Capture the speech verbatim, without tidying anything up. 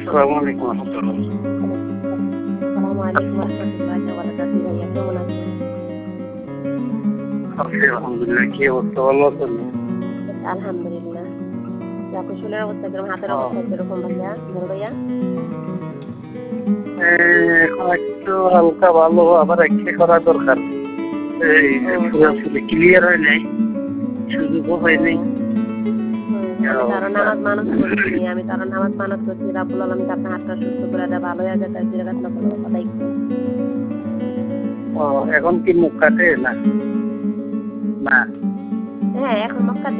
আসসালামু আলাইকুম ওয়া রাহমাতুল্লাহ। আসসালামু আলাইকুম ওয়া রাহমাতুল্লাহি ওয়া বারাকাতুহু। ভাইয়া কেমন আছেন? আছি আলহামদুলিল্লাহ। কি অবস্থা, ভালো আছেন? আলহামদুলিল্লাহ। আপনার শরীরের অবস্থা কিরকম? হাতের ও, অবস্থা কিরকম ভাইয়া? বড় ভাইয়া? এই এখন একটু হালকা ভালো, আবার এক্সরে করা দরকার। এই ও, পুরোপুরি ক্লিয়ার হয় নাই, সুযোগও হয় নাই। হুম, আমি তারও নামাজ মানত করছি, আমি তারও নামাজ মানত করছি, রাব্বুল আলামিন আপনার হাতটা সুস্থ করে দেয়, ভালো হয়ে যায়, তাই ফিরে আপনার কোনো কথা দেখবেন। ও, এখন কি মুখ কাটে না? না হ্যাঁ, এখন মক্কা